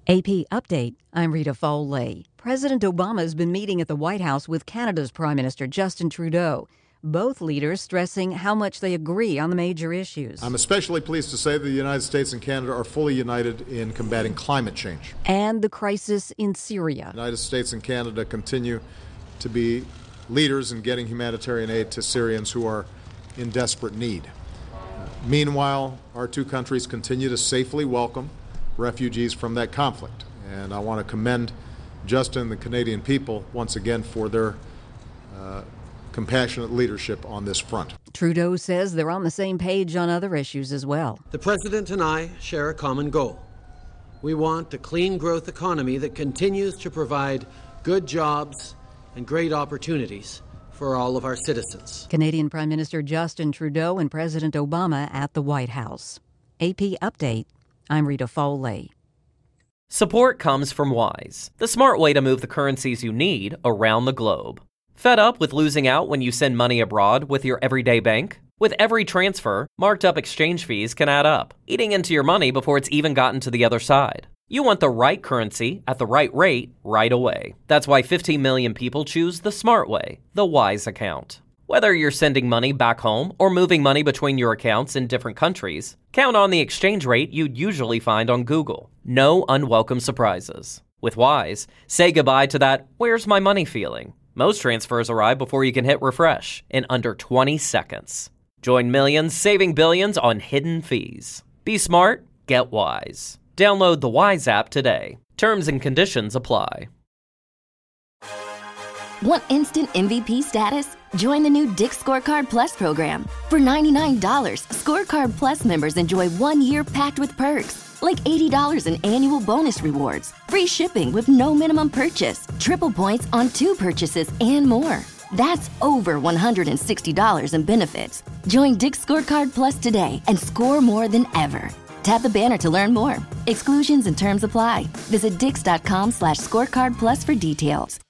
AP Update. I'm Rita Foley. President Obama has been meeting at the White House with Canada's Prime Minister Justin Trudeau. Both leaders stressing how much they agree on the major issues. I'm especially pleased to say that the United States and Canada are fully united in combating climate change. And the crisis in Syria. The United States and Canada continue to be leaders in getting humanitarian aid to Syrians who are in desperate need. Meanwhile, our two countries continue to safely welcome refugees from that conflict. And I want to commend Justin and the Canadian people once again for their compassionate leadership on this front. Trudeau says they're on the same page on other issues as well. The President and I share a common goal. We want a clean growth economy that continues to provide good jobs and great opportunities for all of our citizens. Canadian Prime Minister Justin Trudeau and President Obama at the White House. AP Update. I'm Rita Foley. Support comes from Wise, the smart way to move the currencies you need around the globe. Fed up with losing out when you send money abroad with your everyday bank? With every transfer, marked up exchange fees can add up, eating into your money before it's even gotten to the other side. You want the right currency at the right rate right away. That's why 15 million people choose the smart way, the Wise account. Whether you're sending money back home or moving money between your accounts in different countries, count on the exchange rate you'd usually find on Google. No unwelcome surprises. With Wise, say goodbye to that "where's my money" feeling. Most transfers arrive before you can hit refresh in under 20 seconds. Join millions saving billions on hidden fees. Be smart, get Wise. Download the Wise app today. Terms and conditions apply. Want instant MVP status? Join the new Dick's Scorecard Plus program. For $99, Scorecard Plus members enjoy 1 year packed with perks, like $80 in annual bonus rewards, free shipping with no minimum purchase, triple points on 2 purchases, and more. That's over $160 in benefits. Join Dick's Scorecard Plus today and score more than ever. Tap the banner to learn more. Exclusions and terms apply. Visit dix.com/scorecardplus for details.